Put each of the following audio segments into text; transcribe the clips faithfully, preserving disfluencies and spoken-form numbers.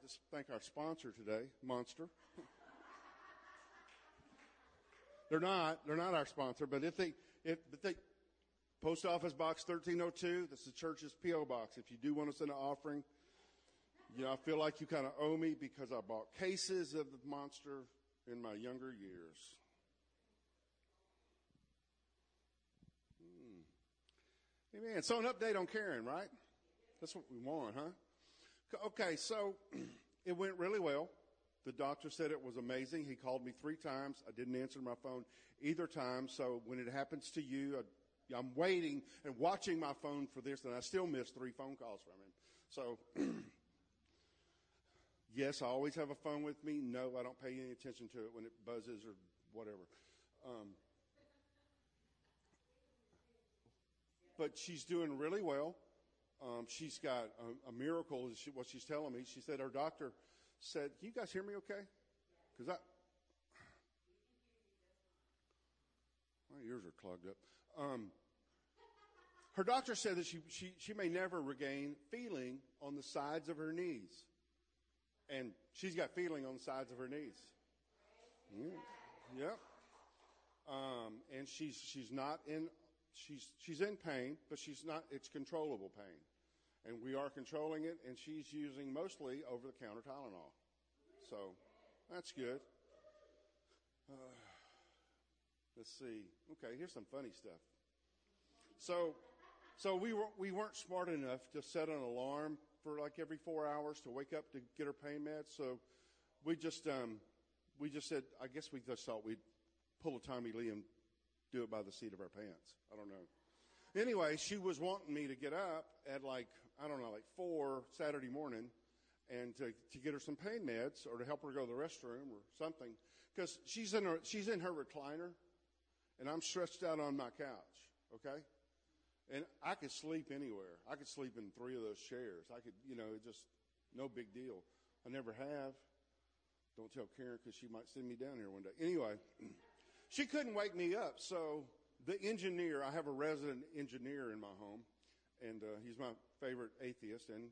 thank our sponsor today, Monster. They're not. They're not our sponsor, but if they, if, if they, Post Office Box thirteen oh two, that's the church's P O box. If you do want to send an offering, you know, I feel like you kind of owe me because I bought cases of the Monster in my younger years. Hmm. Amen. So an update on Karen, right? That's what we want, huh? Okay, so it went really well. The doctor said it was amazing. He called me three times. I didn't answer my phone either time. So when it happens to you, I, I'm waiting and watching my phone for this, and I still missed three phone calls from him. So, yes, I always have a phone with me. No, I don't pay any attention to it when it buzzes or whatever. Um, but she's doing really well. Um, she's got a, a miracle, is she, what she's telling me. She said her doctor said, "Can you guys hear me okay?" Because I, my ears are clogged up. Um, her doctor said that she, she, she may never regain feeling on the sides of her knees. And she's got feeling on the sides of her knees. Yeah. yeah. Um, and she's she's not in she's she's in pain, but she's not. It's controllable pain. And we are controlling it, and she's using mostly over-the-counter Tylenol. So that's good. Uh, let's see. Okay, here's some funny stuff. So, so we were we weren't smart enough to set an alarm for like every four hours to wake up to get her pain meds. So we just um, we just said, I guess we just thought we'd pull a Tommy Lee and do it by the seat of our pants. I don't know. Anyway, she was wanting me to get up at like, I don't know, like four Saturday morning and to, to get her some pain meds or to help her go to the restroom or something. Because she's in her, she's in her recliner and I'm stretched out on my couch, okay? And I could sleep anywhere. I could sleep in three of those chairs. I could, you know, it just, no big deal. I never have. Don't tell Karen because she might send me down here one day. Anyway, she couldn't wake me up, so the engineer, I have a resident engineer in my home, and uh, he's my favorite atheist, and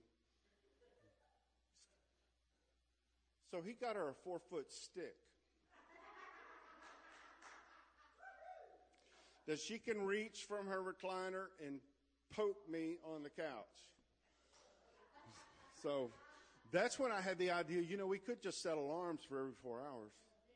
so he got her a four-foot stick that she can reach from her recliner and poke me on the couch. So that's when I had the idea, you know, we could just set alarms for every four hours.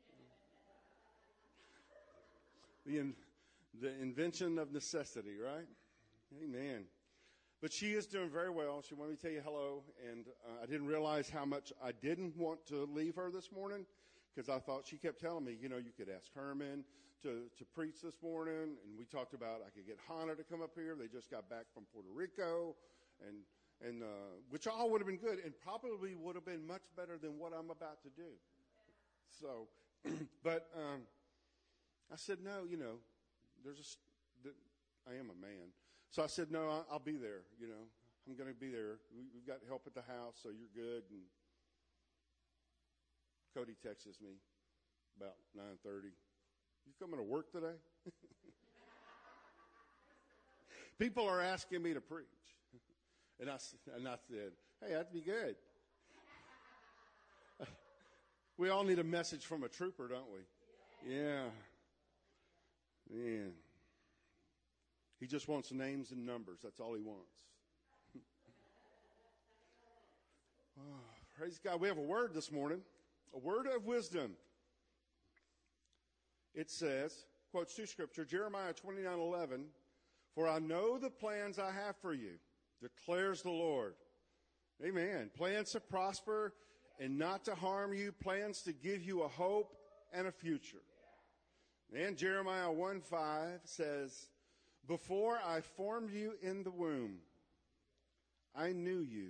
The in, the invention of necessity, right? Amen. But she is doing very well. She wanted me to tell you hello, and uh, I didn't realize how much I didn't want to leave her this morning because I thought she kept telling me, you know, you could ask Herman to, to preach this morning, and we talked about I could get Hannah to come up here. They just got back from Puerto Rico, and and uh, which all would have been good and probably would have been much better than what I'm about to do. So, but um, I said, no, you know, there's a, I am a man. So I said, no, I'll, I'll be there, you know. I'm going to be there. We, we've got help at the house, so you're good. And Cody texts me about nine thirty. You coming to work today? People are asking me to preach. And I, and I said, hey, that'd be good. We all need a message from a trooper, don't we? Yeah. Man. He just wants names and numbers. That's all he wants. Oh, praise God. We have a word this morning. A word of wisdom. It says, quotes to Scripture, Jeremiah twenty-nine eleven, for I know the plans I have for you, declares the Lord. Amen. Plans to prosper and not to harm you. Plans to give you a hope and a future. And Jeremiah one five says, before I formed you in the womb, I knew you.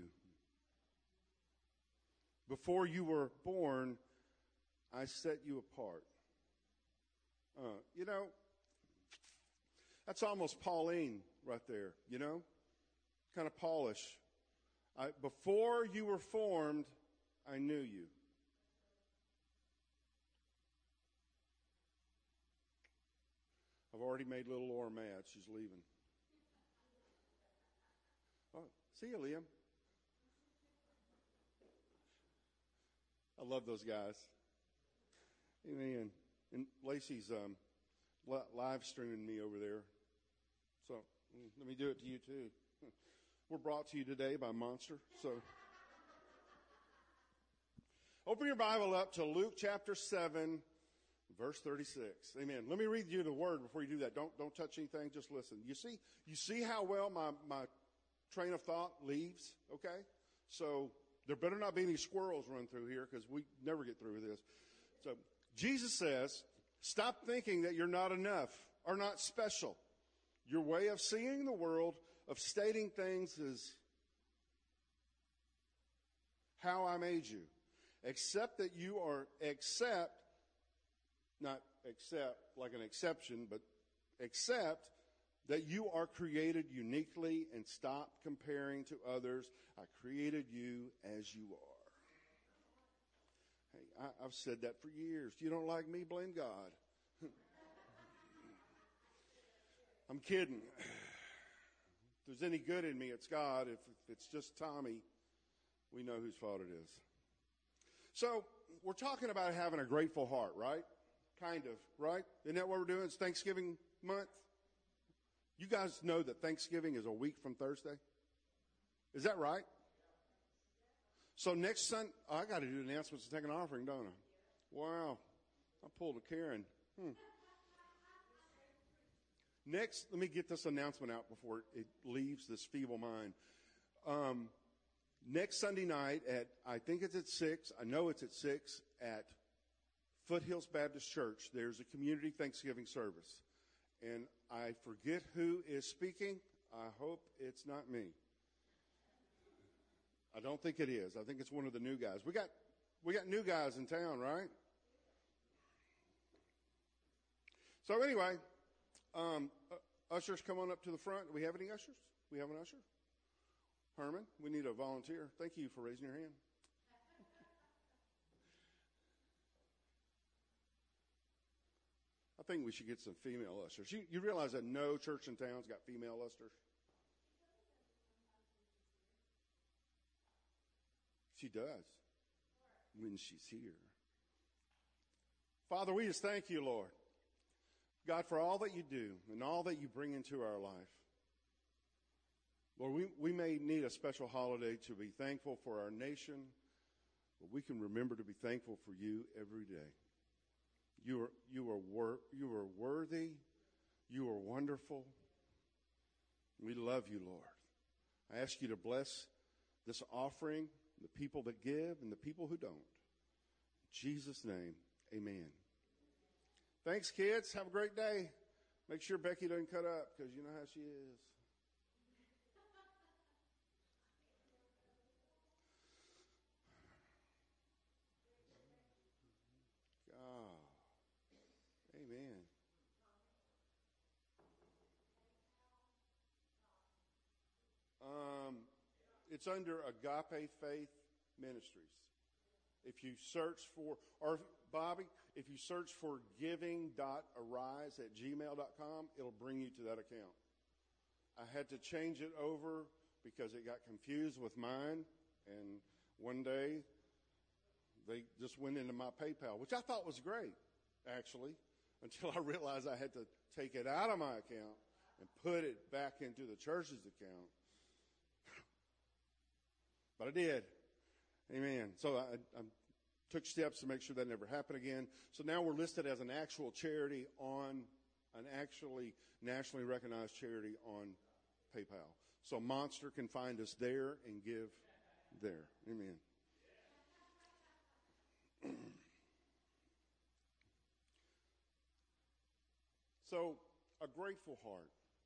Before you were born, I set you apart. Uh, you know, that's almost Pauline right there, you know, kind of Paulish. I, before you were formed, I knew you. I've already made little Laura mad. She's leaving. Oh, see you, Liam. I love those guys. Amen. And Lacey's um, live streaming me over there. So mm, let me do it to you too. We're brought to you today by Monster. So open your Bible up to Luke chapter seven, verse thirty-six. Amen. Let me read you the word before you do that. Don't don't touch anything. Just listen. You see, you see how well my, my train of thought leaves? Okay? So there better not be any squirrels run through here because we never get through with this. So Jesus says, stop thinking that you're not enough or not special. Your way of seeing the world, of stating things is how I made you. Except that you are, except, not except like an exception, but except that you are created uniquely, and stop comparing to others. I created you as you are. Hey, I, I've said that for years. If you don't like me, blame God. I'm kidding. If there's any good in me, it's God. If, if it's just Tommy, we know whose fault it is. So we're talking about having a grateful heart, right? Kind of, right? Isn't that what we're doing? It's Thanksgiving month. You guys know that Thanksgiving is a week from Thursday? Is that right? So next Sunday, oh, I got to do announcements and take an offering, don't I? Wow. I pulled a Karen. Hmm. Next, let me get this announcement out before it leaves this feeble mind. Um, next Sunday night at, I think it's at six, I know it's at six, at Foothills Baptist Church, there's a community Thanksgiving service. And I forget who is speaking. I hope it's not me. I don't think it is. I think it's one of the new guys. We got, we got new guys in town, right? So anyway, um, uh, ushers, come on up to the front. Do we have any ushers? We have an usher? Herman, we need a volunteer. Thank you for raising your hand. I think we should get some female ushers. You, you realize that no church in town's got female ushers? She does when she's here. Father, we just thank you, Lord, God, for all that you do and all that you bring into our life. Lord, we, we may need a special holiday to be thankful for our nation, but we can remember to be thankful for you every day. You are, you are, wor- you are worthy. You are wonderful. We love you, Lord. I ask you to bless this offering, the people that give and the people who don't. In Jesus' name, amen. Thanks, kids. Have a great day. Make sure Becky doesn't cut up because you know how she is. Amen. Um, it's under Agape Faith Ministries. If you search for, or Bobby, if you search for giving dot arise at gmail dot com, it'll bring you to that account. I had to change it over because it got confused with mine, and one day they just went into my PayPal, which I thought was great, actually, until I realized I had to take it out of my account and put it back into the church's account. But I did. Amen. So I, I took steps to make sure that never happened again. So now we're listed as an actual charity on, an actually nationally recognized charity on PayPal. So Monster can find us there and give there. Amen. So, a grateful heart.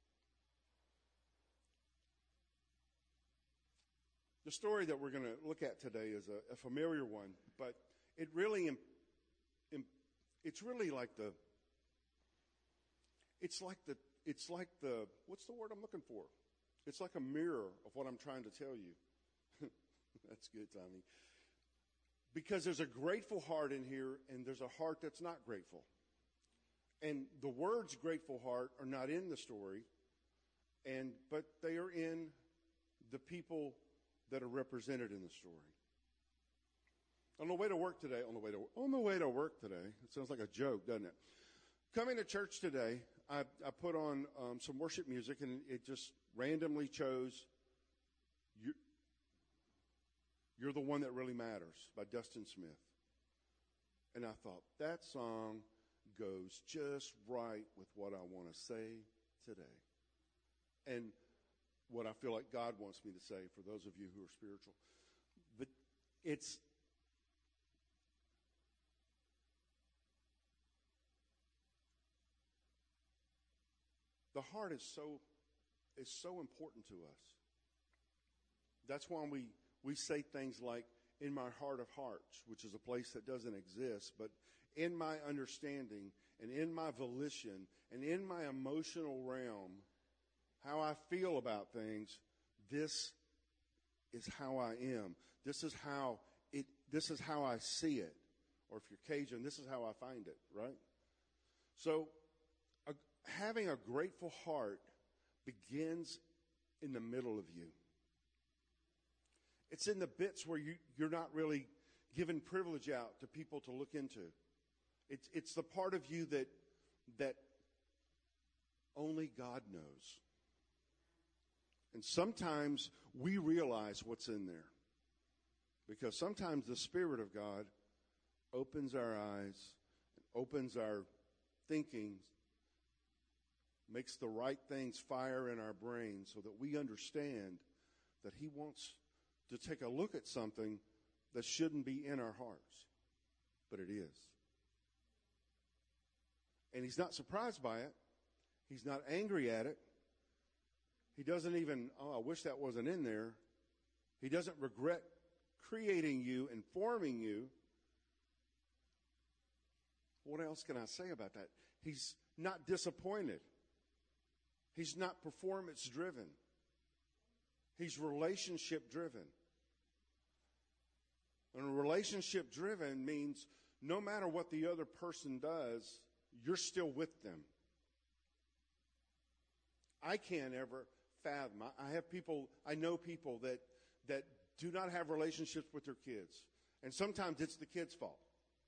The story that we're going to look at today is a, a familiar one, but it really, it's really like the, it's like the, it's like the, what's the word I'm looking for? It's like a mirror of what I'm trying to tell you. That's good, Tommy. Because there's a grateful heart in here, and there's a heart that's not grateful. And the words grateful heart are not in the story, and but they are in the people that are represented in the story. On the way to work today, on the way to on the way to work today, it sounds like a joke, doesn't it? Coming to church today, I, I put on um, some worship music, and it just randomly chose you, You're the One That Really Matters by Dustin Smith. And I thought, that song goes just right with what I want to say today. And what I feel like God wants me to say for those of you who are spiritual. But it's the heart is so is so important to us. That's why we, we say things like, in my heart of hearts, which is a place that doesn't exist, but in my understanding and in my volition and in my emotional realm, how I feel about things, this is how I am. This is how it, this is how I see it. Or if you're Cajun, this is how I find it, right? So a, having a grateful heart begins in the middle of you. It's in the bits where you, you're not really giving privilege out to people to look into. It's, it's the part of you that, that only God knows. And sometimes we realize what's in there. Because sometimes the Spirit of God opens our eyes, opens our thinking, makes the right things fire in our brains so that we understand that He wants to take a look at something that shouldn't be in our hearts, but it is. And He's not surprised by it. He's not angry at it. He doesn't even, oh, I wish that wasn't in there. He doesn't regret creating you and forming you. What else can I say about that? He's not disappointed. He's not performance driven. He's relationship driven. And relationship driven means no matter what the other person does, you're still with them. I can't ever fathom. I have people, I know people that, that do not have relationships with their kids. And sometimes it's the kids' fault.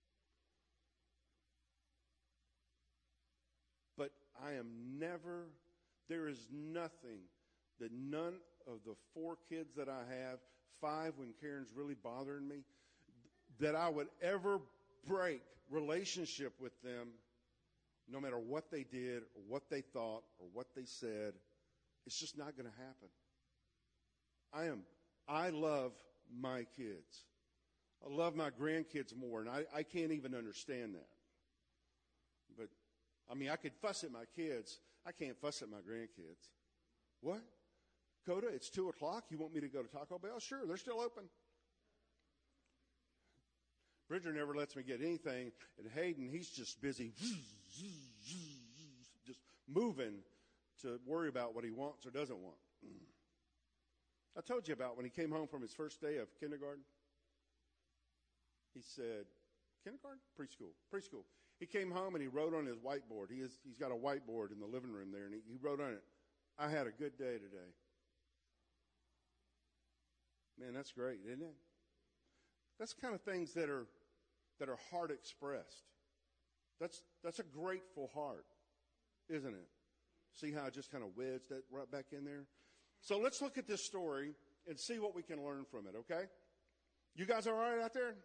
But I am never, there is nothing that none of the four kids that I have, five when Karen's really bothering me, that I would ever break relationship with them, no matter what they did or what they thought or what they said. It's just not going to happen. I am, I love my kids. I love my grandkids more, and I, I can't even understand that. But, I mean, I could fuss at my kids. I can't fuss at my grandkids. What? Coda, it's two o'clock. You want me to go to Taco Bell? Sure, they're still open. Bridger never lets me get anything. And Hayden, he's just busy just moving to worry about what he wants or doesn't want. I told you about when he came home from his first day of kindergarten. He said, kindergarten? Preschool. Preschool. He came home and he wrote on his whiteboard. He is, he's got a whiteboard in the living room there, and he, he wrote on it, I had a good day today. Man, that's great, isn't it? That's the kind of things that are that are heart expressed. That's that's a grateful heart, isn't it? See how I just kind of wedged that right back in there? So let's look at this story and see what we can learn from it, okay? You guys all right out there?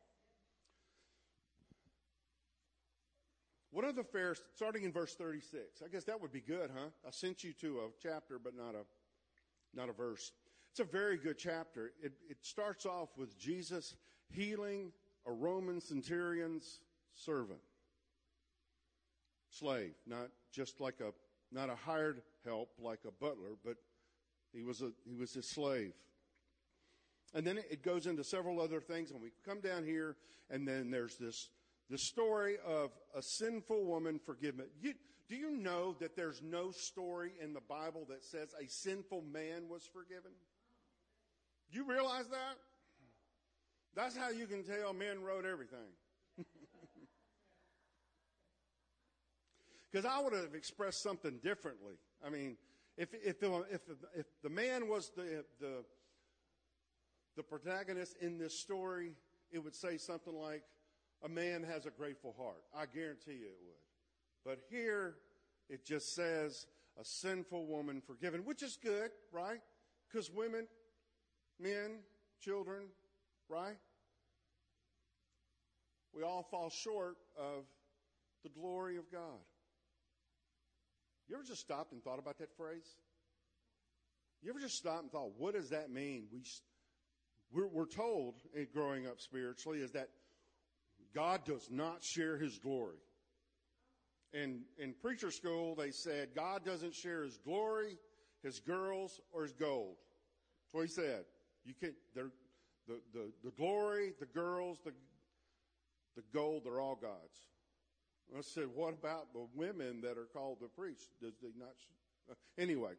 One of the fairs, starting in verse thirty-six. I guess that would be good, huh? I sent you to a chapter, but not a not a verse. It's a very good chapter. It, it starts off with Jesus healing a Roman centurion's servant. Slave, not just like a, not a hired help like a butler, but he was a, he was his slave. And then it, it goes into several other things, and we come down here, and then there's this, this story of a sinful woman forgiven. You, do you know that there's no story in the Bible that says a sinful man was forgiven? You realize that? That's how you can tell men wrote everything. Because I would have expressed something differently. I mean, if if the, if the, if the man was the the the protagonist in this story, it would say something like, a man has a grateful heart. I guarantee you it would. But here, it just says, a sinful woman forgiven, which is good, right? Because women, men, children, right? We all fall short of the glory of God. You ever just stopped and thought about that phrase? You ever just stopped and thought, what does that mean? We, we're, we're told, in growing up spiritually, is that God does not share his glory. In, in preacher school, they said, God doesn't share his glory, his girls, or his gold. That's what he said. You can't, the, the, the glory, the girls, the, the gold, they're all God's. I said, what about the women that are called to preach? Does they not? Uh, anyway.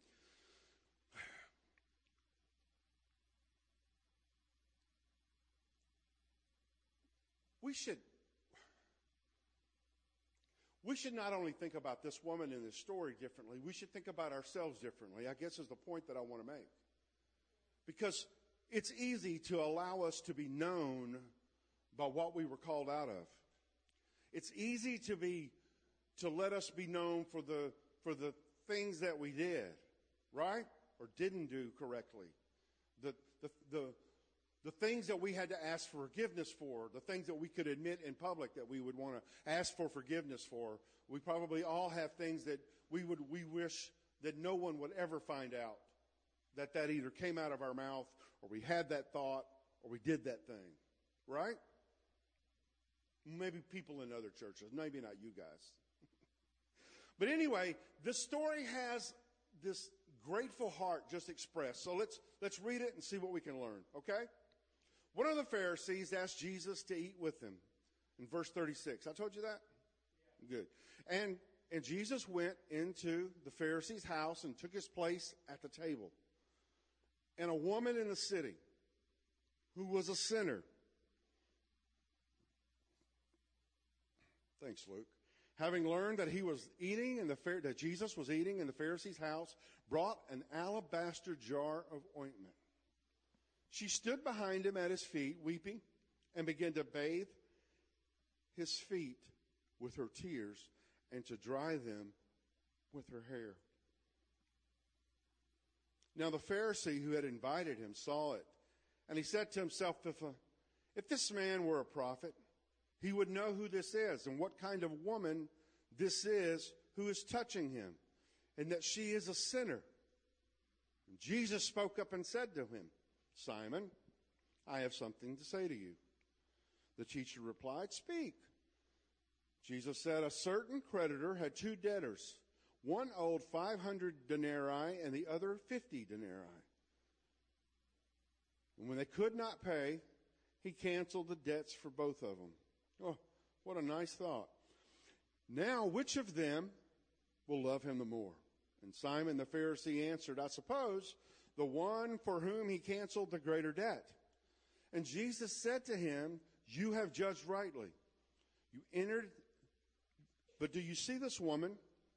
we should, we should not only think about this woman in this story differently, we should think about ourselves differently, I guess is the point that I want to make. Because it's easy to allow us to be known by what we were called out of. It's easy to be, to let us be known for the, for the things that we did, right? Or didn't do correctly. The, the, the, the things that we had to ask for forgiveness for, the things that we could admit in public that we would want to ask for forgiveness for. We probably all have things that we would, we wish that no one would ever find out. That that either came out of our mouth, or we had that thought, or we did that thing. Right? Maybe people in other churches. Maybe not you guys. But anyway, the story has this grateful heart just expressed. So let's, let's read it and see what we can learn. Okay? One of the Pharisees asked Jesus to eat with him. In verse thirty-six. I told you that? Yeah. Good. And, and Jesus went into the Pharisee's house and took his place at the table. And a woman in the city who was a sinner. Thanks, Luke. Having learned that he was eating in the that Jesus was eating in the Pharisee's house, brought an alabaster jar of ointment. She stood behind him at his feet, weeping, and began to bathe his feet with her tears and to dry them with her hair. Now the Pharisee who had invited him saw it, and he said to himself, if, a, if this man were a prophet, he would know who this is and what kind of woman this is who is touching him, and that she is a sinner. And Jesus spoke up and said to him, Simon, I have something to say to you. The teacher replied, speak. Jesus said, a certain creditor had two debtors. One owed five hundred denarii and the other fifty denarii. And when they could not pay, he canceled the debts for both of them. Oh, what a nice thought. Now, which of them will love him the more? And Simon the Pharisee answered, I suppose the one for whom he canceled the greater debt. And Jesus said to him, you have judged rightly. You entered, but do you see this woman?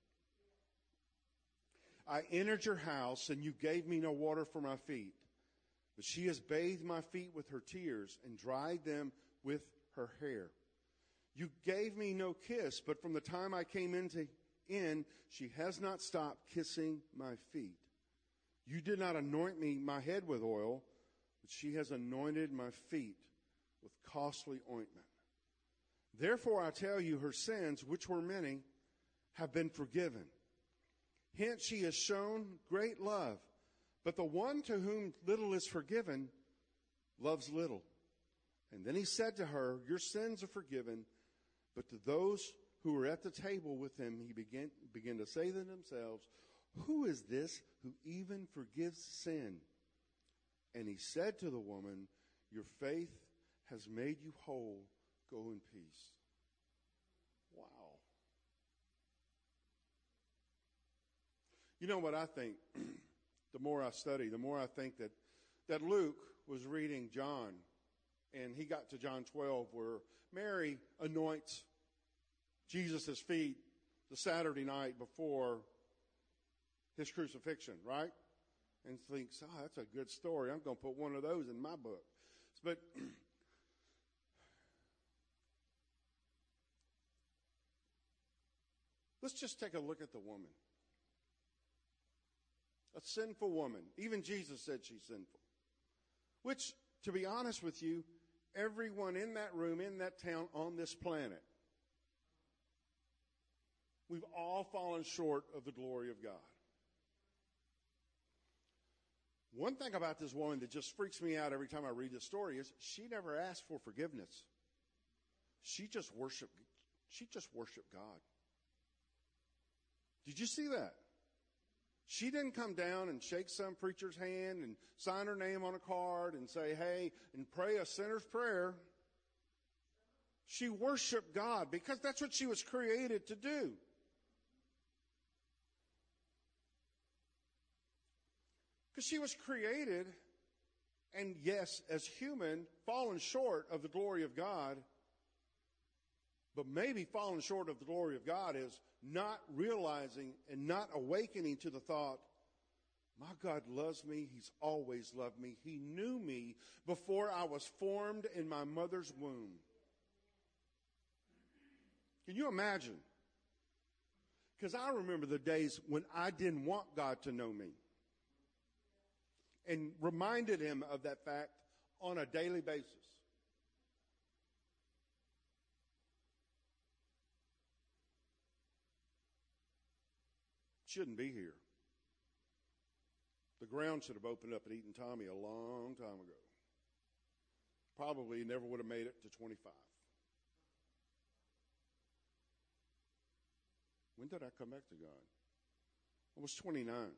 I entered your house, and you gave me no water for my feet. But she has bathed my feet with her tears and dried them with her hair. You gave me no kiss, but from the time I came into in, she has not stopped kissing my feet. You did not anoint me my head with oil, but she has anointed my feet with costly ointment. Therefore I tell you, her sins, which were many, have been forgiven. Hence she has shown great love. But the one to whom little is forgiven loves little. And then he said to her, your sins are forgiven. But to those who were at the table with him, he began, began to say to themselves, who is this who even forgives sin? And he said to the woman, your faith has made you whole. Go in peace. Wow. You know what I think? The more I study, the more I think that, that Luke was reading John, and he got to John twelve, where Mary anoints Jesus' feet the Saturday night before his crucifixion, right? And thinks, oh, that's a good story. I'm going to put one of those in my book. But Let's just take a look at the woman. A sinful woman. Even Jesus said she's sinful. Which, to be honest with you, everyone in that room, in that town, on this planet, we've all fallen short of the glory of God. One thing about this woman that just freaks me out every time I read this story is she never asked for forgiveness. She just worshiped, she just worshiped God. Did you see that? She didn't come down and shake some preacher's hand and sign her name on a card and say, hey, and pray a sinner's prayer. She worshiped God because that's what she was created to do. Because she was created, and yes, as human, fallen short of the glory of God. But maybe falling short of the glory of God is not realizing and not awakening to the thought, my God loves me. He's always loved me. He knew me before I was formed in my mother's womb. Can you imagine? Because I remember the days when I didn't want God to know me. And reminded him of that fact on a daily basis. Shouldn't be here. The ground should have opened up at Eaton Tommy a long time ago. Probably never would have made it to twenty-five. When did I come back to God? I was twenty-nine.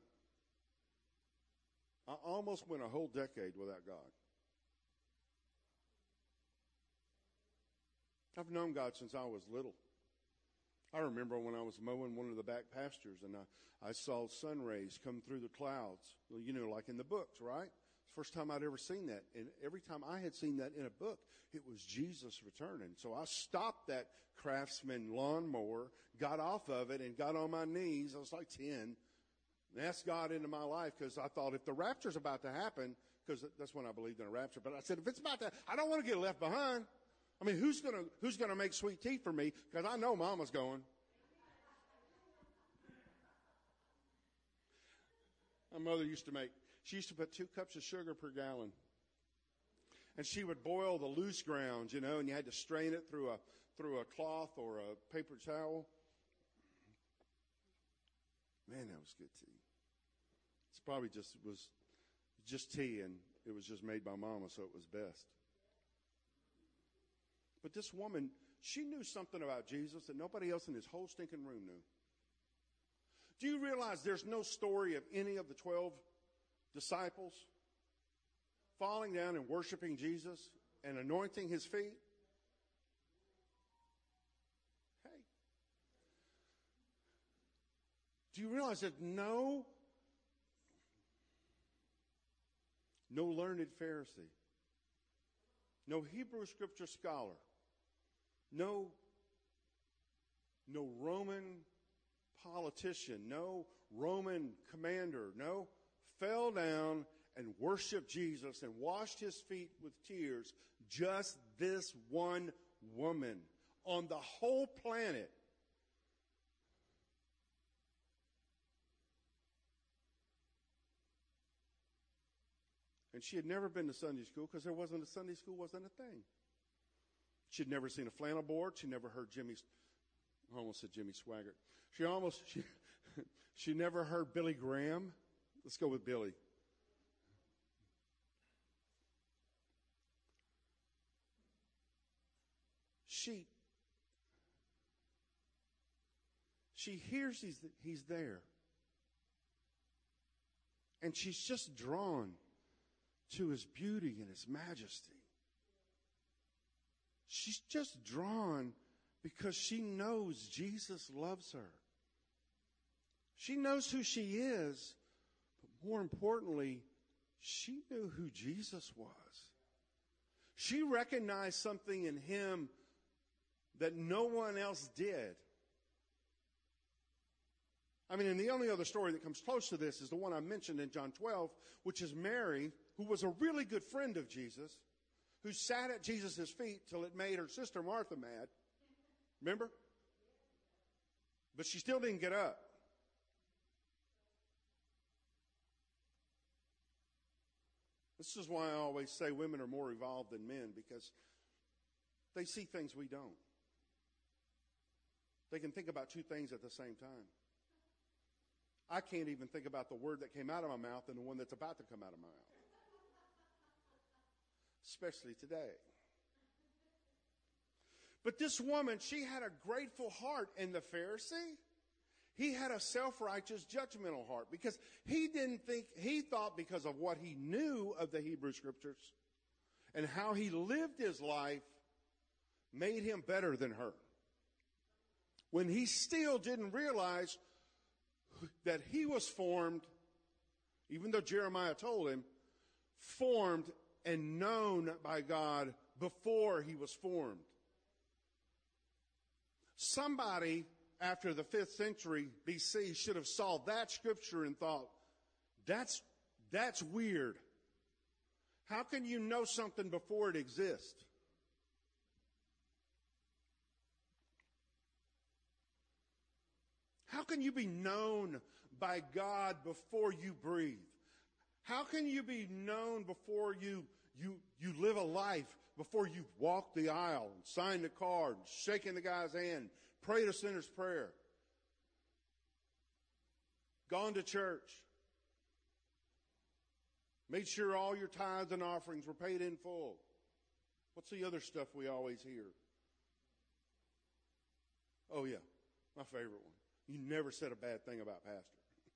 I almost went a whole decade without God. I've known God since I was little. I remember when I was mowing one of the back pastures and I, I saw sun rays come through the clouds. Well, you know, like in the books, right? First time I'd ever seen that. And every time I had seen that in a book, it was Jesus returning. So I stopped that Craftsman lawnmower, got off of it, and got on my knees. I was like ten. And asked God into my life because I thought if the rapture's about to happen, because that's when I believed in a rapture, but I said, if it's about to, I don't want to get left behind. I mean, who's going to, who's going to make sweet tea for me? Because I know Mama's going. My mother used to make, she used to put two cups of sugar per gallon. And she would boil the loose grounds, you know, and you had to strain it through a, through a cloth or a paper towel. Man, that was good tea. It's probably just was just tea, and it was just made by Mama, so it was best. But this woman, she knew something about Jesus that nobody else in this whole stinking room knew. Do you realize there's no story of any of the twelve disciples falling down and worshiping Jesus and anointing his feet? Hey. Do you realize that no, no learned Pharisee, no Hebrew scripture scholar, no, no Roman politician, no Roman commander, no, fell down and worshiped Jesus and washed his feet with tears, just this one woman on the whole planet. And she had never been to Sunday school because there wasn't a Sunday school, wasn't a thing. She'd never seen a flannel board. She never heard Jimmy, I almost said Jimmy Swaggart. She almost, she, she never heard Billy Graham. Let's go with Billy. She, she hears he's, he's there. And she's just drawn to his beauty and his majesty. She's just drawn because she knows Jesus loves her. She knows who she is, but more importantly, she knew who Jesus was. She recognized something in him that no one else did. I mean, and the only other story that comes close to this is the one I mentioned in John twelve, which is Mary, who was a really good friend of Jesus, who sat at Jesus' feet till it made her sister Martha mad. Remember? But she still didn't get up. This is why I always say women are more evolved than men, because they see things we don't. They can think about two things at the same time. I can't even think about the word that came out of my mouth and the one that's about to come out of my mouth. Especially today. But this woman, she had a grateful heart. And the Pharisee, he had a self-righteous, judgmental heart, because he didn't think, he thought because of what he knew of the Hebrew Scriptures and how he lived his life made him better than her. When he still didn't realize that he was formed, even though Jeremiah told him, formed and known by God before he was formed. Somebody after the fifth century B C should have saw that scripture and thought, that's, that's weird. How can you know something before it exists? How can you be known by God before you breathe? How can you be known before you, you, you live a life, before you've walked the aisle, and signed the card, shaken the guy's hand, prayed a sinner's prayer, gone to church, made sure all your tithes and offerings were paid in full? What's the other stuff we always hear? Oh yeah, my favorite one. You never said a bad thing about Pastor.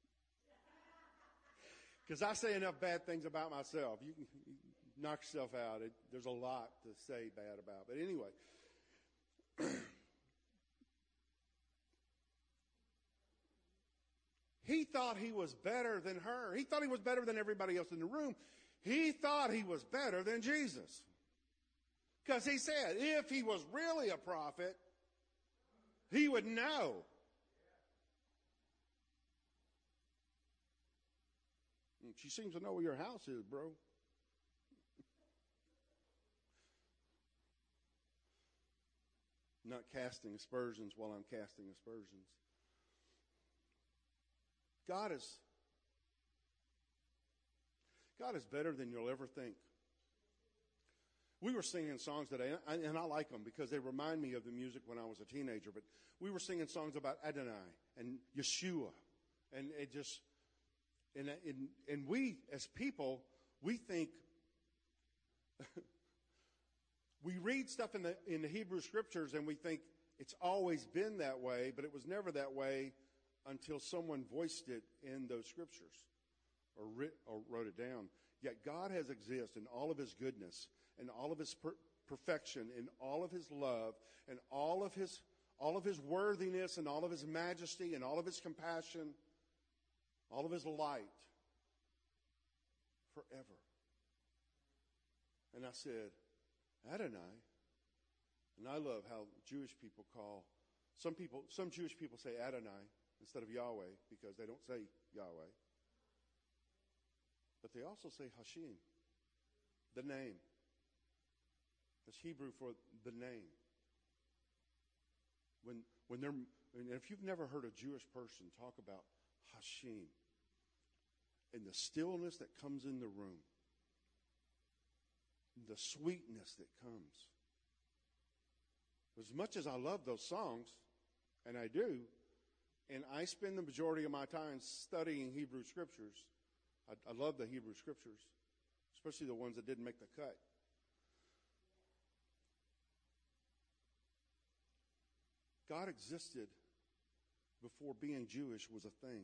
Because I say enough bad things about myself. You can you knock yourself out. It, there's a lot to say bad about. But anyway. He thought he was better than her. He thought he was better than everybody else in the room. He thought he was better than Jesus. Because he said, if he was really a prophet, he would know. She seems to know where your house is, bro. Not casting aspersions while I'm casting aspersions. God is, God is better than you'll ever think. We were singing songs today, and I like them because they remind me of the music when I was a teenager. But we were singing songs about Adonai and Yeshua, and it just, and and, and we as people, we think. We read stuff in the in the Hebrew Scriptures and we think it's always been that way, but it was never that way until someone voiced it in those Scriptures or, writ, or wrote it down. Yet God has existed in all of His goodness and all of His per- perfection, in all of His love and all of His all of His worthiness and all of His majesty and all of His compassion, all of His light forever. And I said, Adonai. And I love how Jewish people call, some people, some Jewish people say Adonai instead of Yahweh because they don't say Yahweh. But they also say Hashim, the name. That's Hebrew for the name. When, when they're, and if you've never heard a Jewish person talk about Hashim and the stillness that comes in the room, the sweetness that comes. As much as I love those songs, and I do, and I spend the majority of my time studying Hebrew Scriptures. I, I love the Hebrew Scriptures, especially the ones that didn't make the cut. God existed before being Jewish was a thing.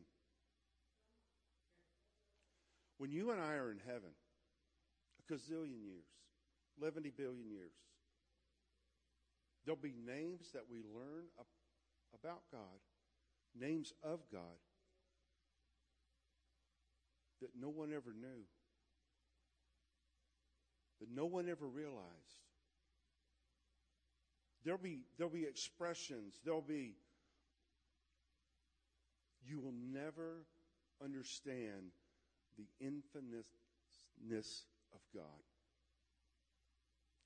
When you and I are in heaven, a gazillion years, eleven billion years, there'll be names that we learn about God, names of God, that no one ever knew, that no one ever realized. There'll be, there'll be expressions, there'll be, you will never understand the infiniteness of God.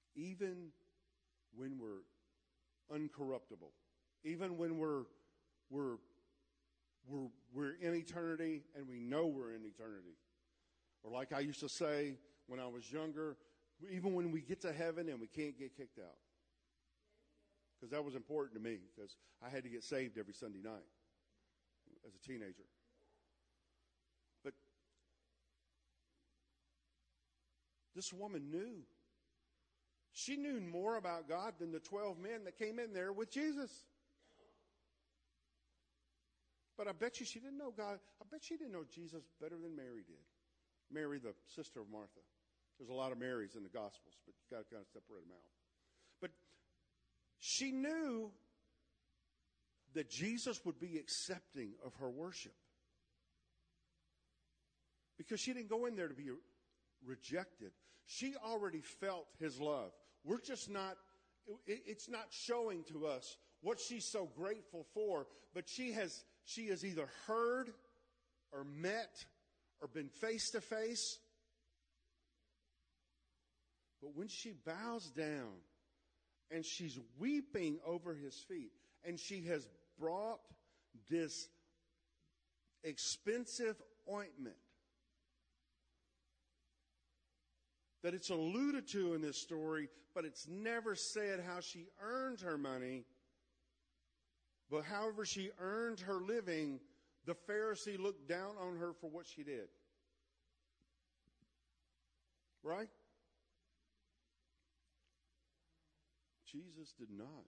Even when we're uncorruptible, even when we're we're, we're, we're in eternity and we know we're in eternity. Or like I used to say when I was younger, even when we get to heaven and we can't get kicked out. Because that was important to me, because I had to get saved every Sunday night as a teenager. But this woman knew. She knew more about God than the twelve men that came in there with Jesus. But I bet you she didn't know God. I bet she didn't know Jesus better than Mary did. Mary, the sister of Martha. There's a lot of Marys in the Gospels, but you've got to kind of separate them out. But she knew that Jesus would be accepting of her worship. Because she didn't go in there to be rejected. She already felt his love. We're just not, it's not showing to us what she's so grateful for, but she has, she has either heard or met or been face to face. But when she bows down and she's weeping over his feet, and she has brought this expensive ointment that it's alluded to in this story, but it's never said how she earned her money. But however she earned her living, the Pharisee looked down on her for what she did. Right? Jesus did not.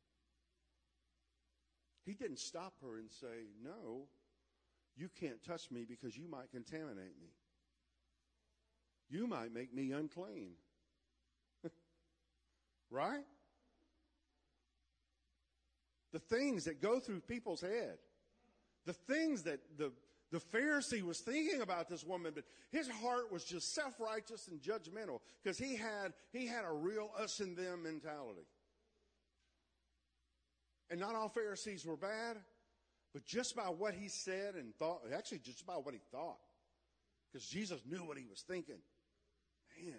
He didn't stop her and say, no, you can't touch me because you might contaminate me. You might make me unclean. Right? The things that go through people's head. The things that the, the Pharisee was thinking about this woman, but his heart was just self-righteous and judgmental because he had, he had a real us and them mentality. And not all Pharisees were bad, but just by what he said and thought, actually just by what he thought, because Jesus knew what he was thinking. Man.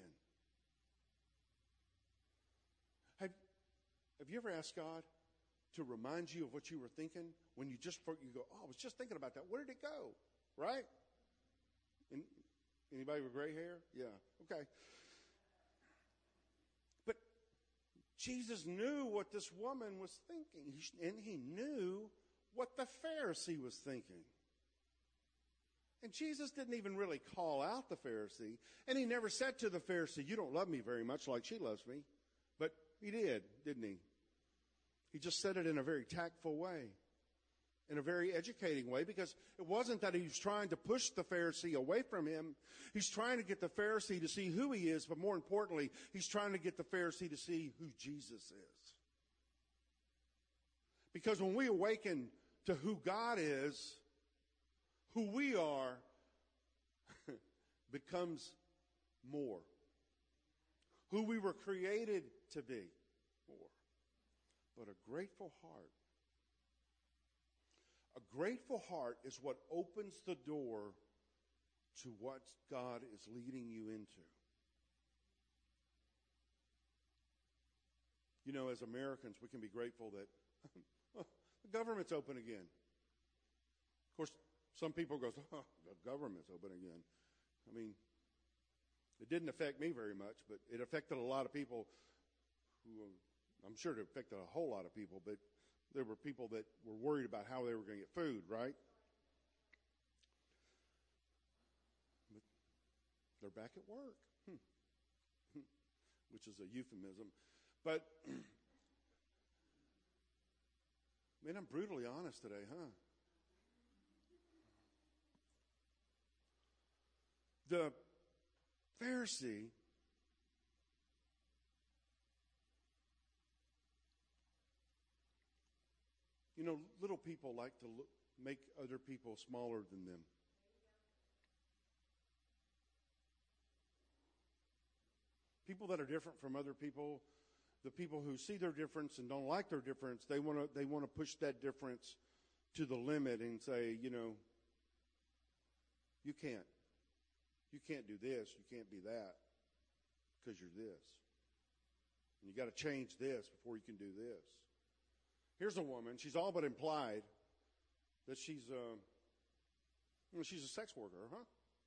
Have, have you ever asked God to remind you of what you were thinking when you just, you go, oh, I was just thinking about that. Where did it go? Right? And anybody with gray hair? Yeah. Okay. But Jesus knew what this woman was thinking, and he knew what the Pharisee was thinking. And Jesus didn't even really call out the Pharisee, and he never said to the Pharisee, you don't love me very much like she loves me. But he did, didn't he? He just said it in a very tactful way, in a very educating way, because it wasn't that he was trying to push the Pharisee away from him. He's trying to get the Pharisee to see who he is, but more importantly, he's trying to get the Pharisee to see who Jesus is. Because when we awaken to who God is, who we are becomes more. Who we were created to be more. But a grateful heart. A grateful heart is what opens the door to what God is leading you into. You know, as Americans, we can be grateful that the government's open again. Of course, some people go, oh, the government's open again. I mean, it didn't affect me very much, but it affected a lot of people who, I'm sure it affected a whole lot of people, but there were people that were worried about how they were going to get food, right? But they're back at work, hmm. which is a euphemism. But, man, I'm brutally honest today, huh? The Pharisee you know, little people like to look, make other people smaller than them. People that are different from other people, the people who see their difference and don't like their difference, they want to they want to push that difference to the limit and say, you know, you can't. You can't do this, you can't be that, because you're this. And you got to change this before you can do this. Here's a woman, she's all but implied that she's uh, well, she's a sex worker, huh?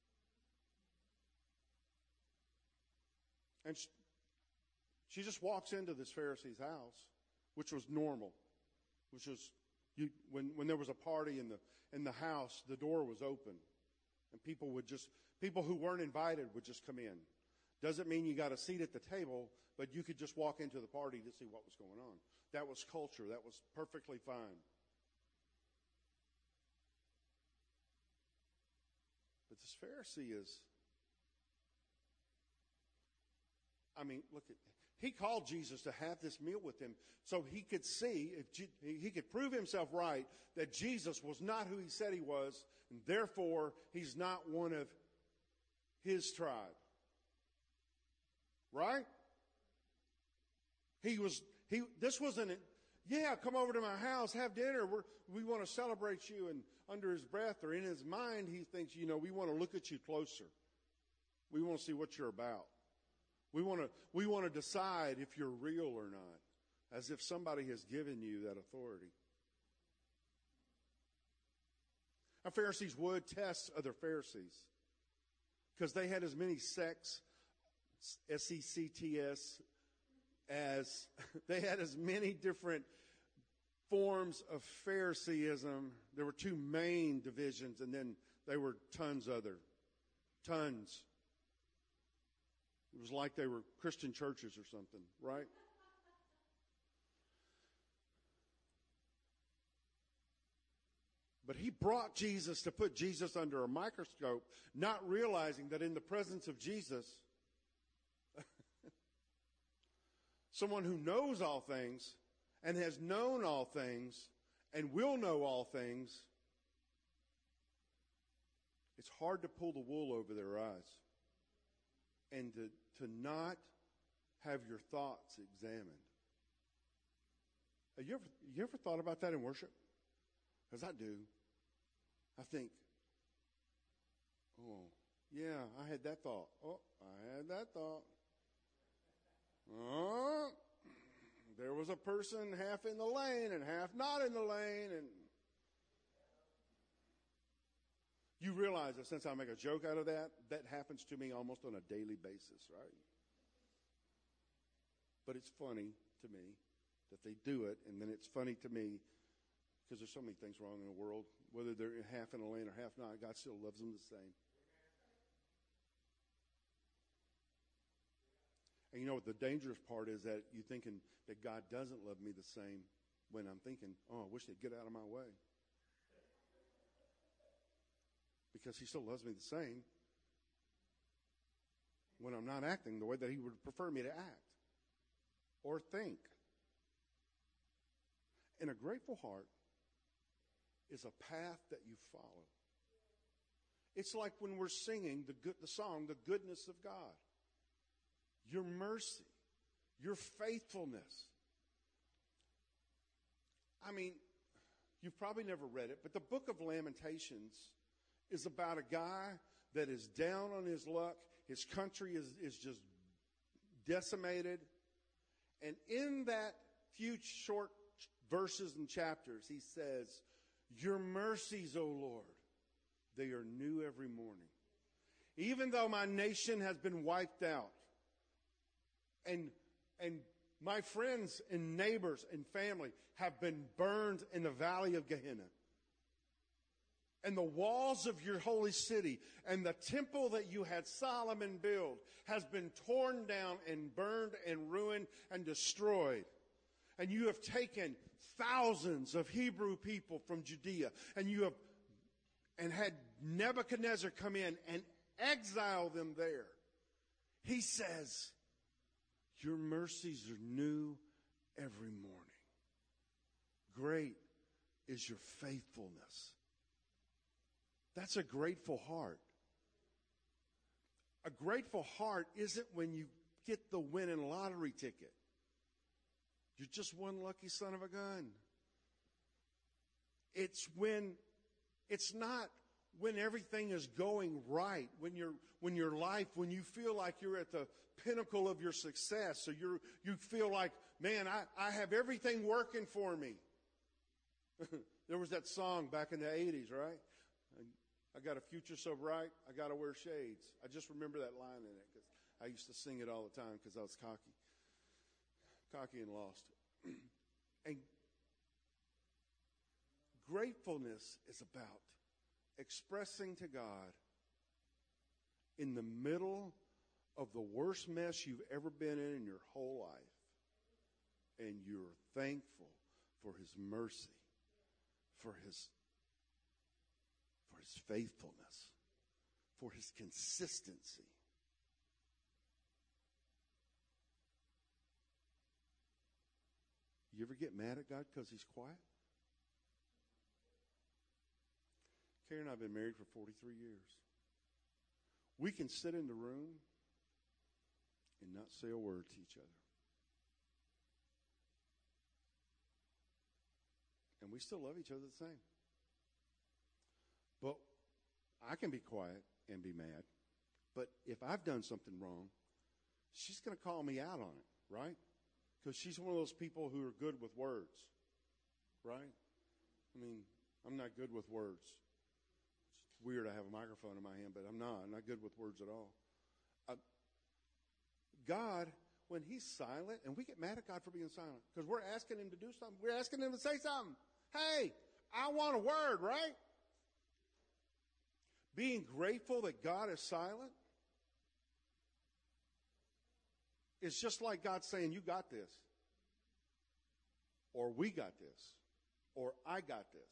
And she, she just walks into this Pharisee's house, which was normal, which was you, when when there was a party in the in the house, the door was open, and people would just people who weren't invited would just come in. Doesn't mean you got a seat at the table, but you could just walk into the party to see what was going on. That was culture. That was perfectly fine. But this Pharisee is, I mean, look at, he called Jesus to have this meal with him so he could see, if he could prove himself right, that Jesus was not who he said he was, and therefore he's not one of his tribe. Right? He was, he, this wasn't, yeah, come over to my house, have dinner. We're, we want to celebrate you. And under his breath or in his mind, he thinks, you know, we want to look at you closer. We want to see what you're about. We want to, we want to decide if you're real or not, as if somebody has given you that authority. Now, Pharisees would test other Pharisees because they had as many sects, S E C T S, as they had as many different forms of Phariseeism. There were two main divisions, and then there were tons other. Tons. It was like they were Christian churches or something, right? But he brought Jesus to put Jesus under a microscope, not realizing that in the presence of Jesus, someone who knows all things and has known all things and will know all things, it's hard to pull the wool over their eyes and to, to not have your thoughts examined. Have you ever, you ever thought about that in worship? Because I do. I think, oh, yeah, I had that thought. Oh, I had that thought. Oh, there was a person half in the lane and half not in the lane. And you realize that since I make a joke out of that, that happens to me almost on a daily basis, right? But it's funny to me that they do it, and then it's funny to me because there's so many things wrong in the world. Whether they're half in the lane or half not, God still loves them the same. And you know what the dangerous part is, that you're thinking that God doesn't love me the same when I'm thinking, oh, I wish they'd get out of my way. Because he still loves me the same when I'm not acting the way that he would prefer me to act or think. And a grateful heart is a path that you follow. It's like when we're singing the good, the song, The Goodness of God. Your mercy, your faithfulness. I mean, you've probably never read it, but the book of Lamentations is about a guy that is down on his luck. His country is, is just decimated. And in that few short verses and chapters, he says, your mercies, O Lord, they are new every morning. Even though my nation has been wiped out, and, and my friends and neighbors and family have been burned in the valley of Gehenna, and the walls of your holy city and the temple that you had Solomon build has been torn down and burned and ruined and destroyed. And you have taken thousands of Hebrew people from Judea, and you have and had Nebuchadnezzar come in and exile them there. He says, your mercies are new every morning. Great is your faithfulness. That's a grateful heart. A grateful heart isn't when you get the winning lottery ticket. You're just one lucky son of a gun. It's when, it's not when everything is going right, when you're, when your life, when you feel like you're at the pinnacle of your success, or you're, you feel like, man, I, I have everything working for me. There was that song back in the eighties, right? I got a future so bright, I got to wear shades. I just remember that line in it because I used to sing it all the time because I was cocky. Cocky and lost. And gratefulness is about expressing to God in the middle of the worst mess you've ever been in in your whole life. And you're thankful for his mercy, for his, for his faithfulness, for his consistency. You ever get mad at God because he's quiet? Karen and I have been married for forty-three years. We can sit in the room and not say a word to each other. And we still love each other the same. But I can be quiet and be mad. But if I've done something wrong, she's going to call me out on it, right? Because she's one of those people who are good with words, right? I mean, I'm not good with words. It's weird I have a microphone in my hand, but I'm not. I'm not good with words at all. Uh, God, when he's silent, and we get mad at God for being silent, because we're asking him to do something. We're asking him to say something. Hey, I want a word, right? Being grateful that God is silent is just like God saying, you got this. Or we got this. Or I got this.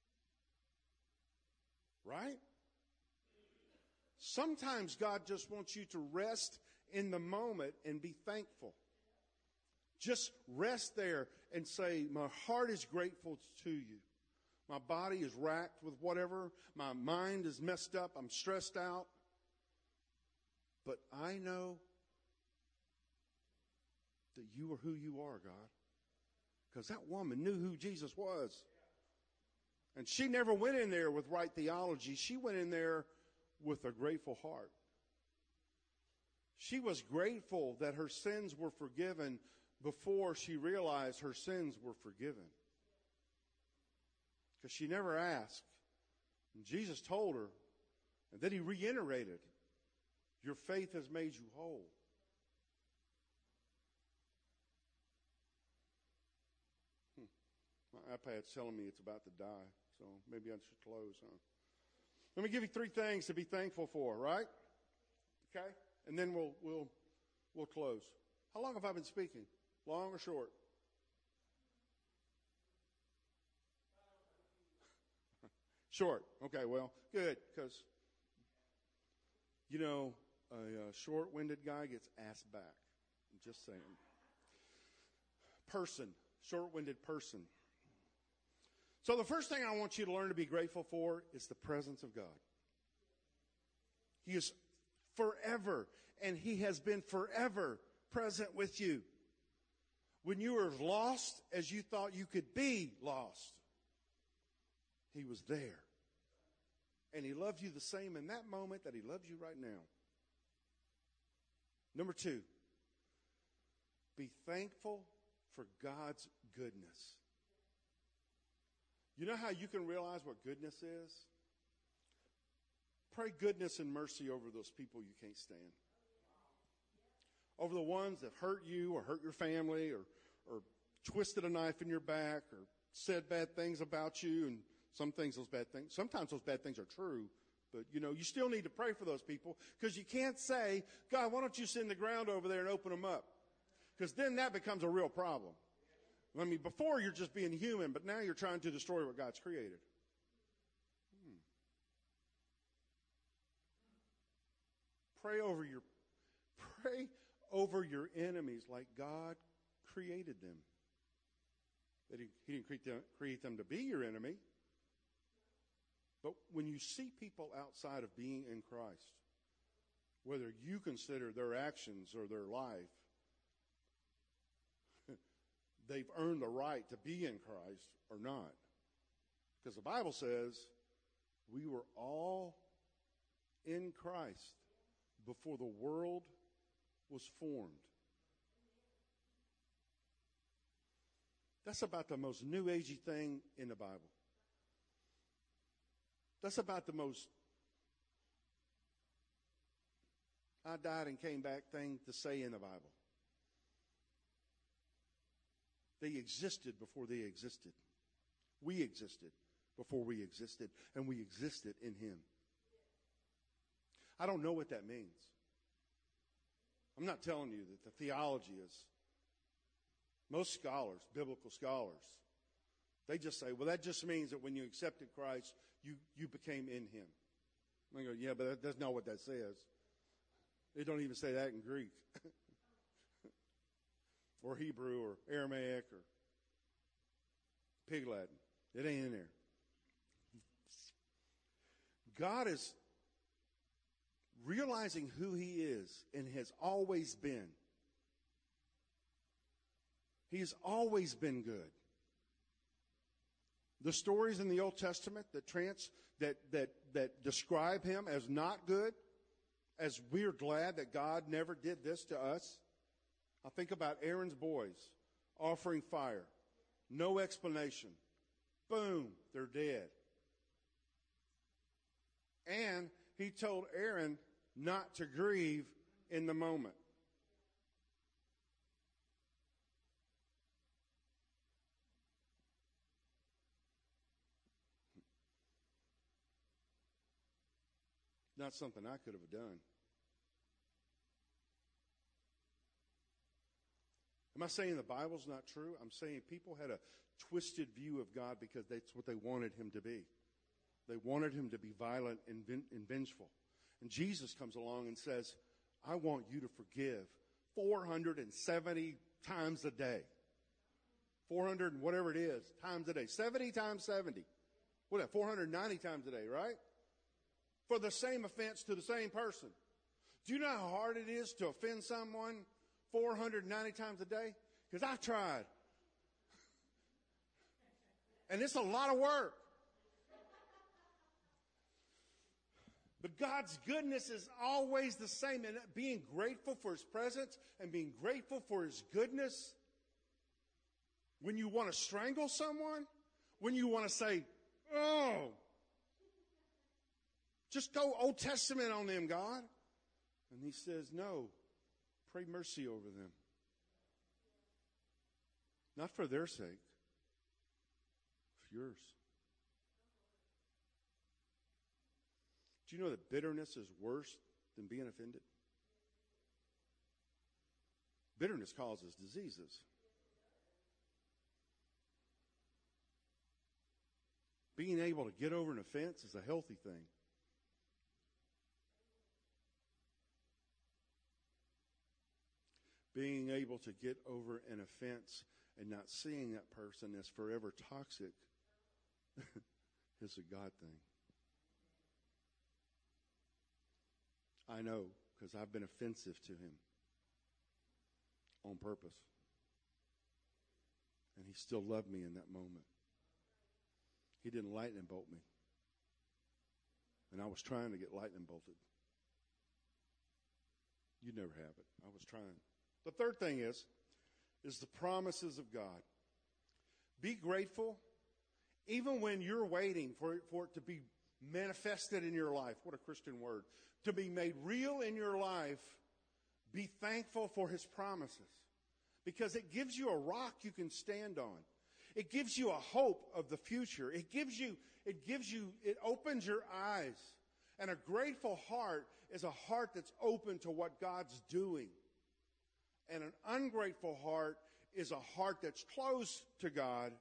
Right? Sometimes God just wants you to rest in the moment and be thankful. Just rest there and say, my heart is grateful to you. My body is racked with whatever. My mind is messed up. I'm stressed out. But I know that you are who you are, God. Because that woman knew who Jesus was. And she never went in there with right theology. She went in there with a grateful heart. She was grateful that her sins were forgiven before she realized her sins were forgiven. Because she never asked. And Jesus told her, and then he reiterated, your faith has made you whole. Hmm. My iPad's telling me it's about to die, so maybe I should close, huh? Let me give you three things to be thankful for, right? Okay? And then we'll we'll we'll close. How long have I been speaking? Long or short? Short. Okay, well, good, because, you know, a, a short-winded guy gets asked back. I'm just saying. Person. Short-winded person. So the first thing I want you to learn to be grateful for is the presence of God. He is forever, and he has been forever present with you. When you were as lost as you thought you could be lost, he was there. And he loved you the same in that moment that he loves you right now. Number two, be thankful for God's goodness. You know how you can realize what goodness is? Pray goodness and mercy over those people you can't stand. Over the ones that hurt you or hurt your family or, or twisted a knife in your back or said bad things about you. And some things, those bad things, sometimes those bad things are true. But, you know, you still need to pray for those people because you can't say, God, why don't you send the ground over there and open them up? Because then that becomes a real problem. I mean, before you're just being human, but now you're trying to destroy what God's created. Hmm. Pray over your, pray over your enemies like God created them. That he, he didn't create them, create them to be your enemy. But when you see people outside of being in Christ, whether you consider their actions or their life, they've earned the right to be in Christ or not. Because the Bible says we were all in Christ before the world was formed. That's about the most new agey thing in the Bible. That's about the most I died and came back thing to say in the Bible. They existed before they existed. We existed before we existed, and we existed in Him. I don't know what that means. I'm not telling you that the theology is. Most scholars, biblical scholars, they just say, well, that just means that when you accepted Christ, you, you became in Him. I go, yeah, but that, that's not what that says. They don't even say that in Greek or Hebrew or Aramaic or Pig Latin. It ain't in there. God is realizing who He is and has always been. He has always been good. The stories in the Old Testament that trans that that that describe Him as not good, as we're glad that God never did this to us. I think about Aaron's boys offering fire. No explanation. Boom, they're dead. And He told Aaron not to grieve in the moment. Not something I could have done. Am I saying the Bible's not true? I'm saying people had a twisted view of God because that's what they wanted Him to be. They wanted Him to be violent and, and vengeful. And Jesus comes along and says, I want you to forgive four hundred seventy times a day. four hundred and whatever it is, times a day. seventy times seventy. What is that? four hundred ninety times a day, right? For the same offense to the same person. Do you know how hard it is to offend someone four hundred ninety times a day? Because I tried. And it's a lot of work. But God's goodness is always the same. And being grateful for His presence and being grateful for His goodness. When you want to strangle someone, when you want to say, oh, just go Old Testament on them, God. And He says, no, pray mercy over them. Not for their sake, for yours. Do you know that bitterness is worse than being offended? Bitterness causes diseases. Being able to get over an offense is a healthy thing. Being able to get over an offense and not seeing that person as forever toxic is a God thing. I know, because I've been offensive to him on purpose. And he still loved me in that moment. He didn't lightning bolt me. And I was trying to get lightning bolted. You never have it. I was trying. The third thing is, is the promises of God. Be grateful even when you're waiting for it, for it to be manifested in your life. What a Christian word. To be made real in your life, be thankful for his promises. Because it gives you a rock you can stand on. It gives you a hope of the future. It gives you, it gives you, it opens your eyes. And a grateful heart is a heart that's open to what God's doing. And an ungrateful heart is a heart that's close to God,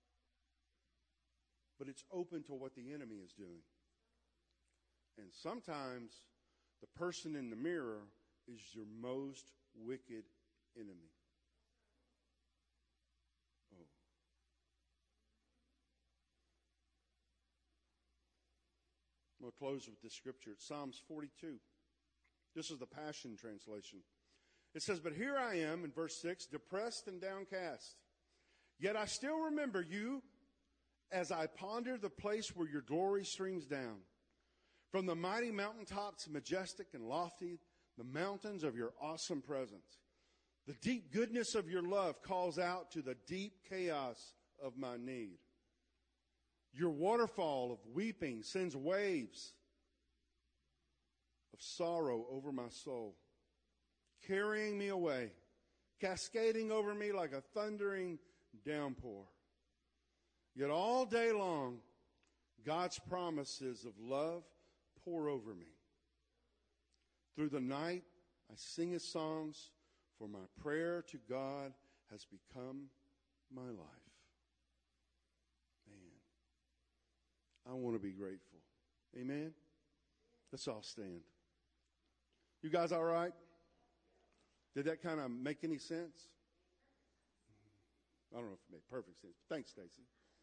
but it's open to what the enemy is doing. And sometimes the person in the mirror is your most wicked enemy. Oh. I'm going to close with this scripture. It's Psalms forty-two. This is the Passion Translation. It says, "But here I am," in verse six, "depressed and downcast. Yet I still remember you as I ponder the place where your glory streams down. From the mighty mountaintops, majestic and lofty, the mountains of your awesome presence. The deep goodness of your love calls out to the deep chaos of my need. Your waterfall of weeping sends waves of sorrow over my soul, carrying me away, cascading over me like a thundering downpour. Yet all day long, God's promises of love pour over me. Through the night, I sing His songs, for my prayer to God has become my life. Man, I want to be grateful. Amen? Let's all stand. You guys all right? Did that kind of make any sense? I don't know if it made perfect sense. But thanks, Stacy.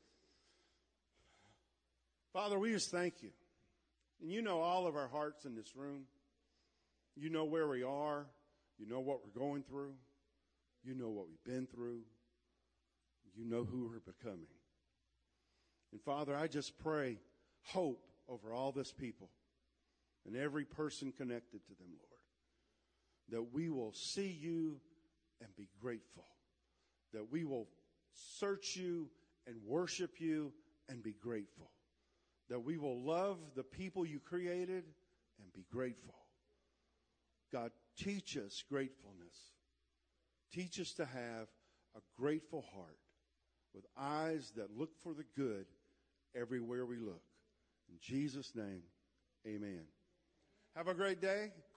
Father, we just thank you. And you know all of our hearts in this room. You know where we are. You know what we're going through. You know what we've been through. You know who we're becoming. And Father, I just pray hope over all this people and every person connected to them, Lord, that we will see you and be grateful, that we will search you and worship you and be grateful, that we will love the people you created and be grateful. God, teach us gratefulness. Teach us to have a grateful heart with eyes that look for the good everywhere we look. In Jesus' name, amen. Have a great day.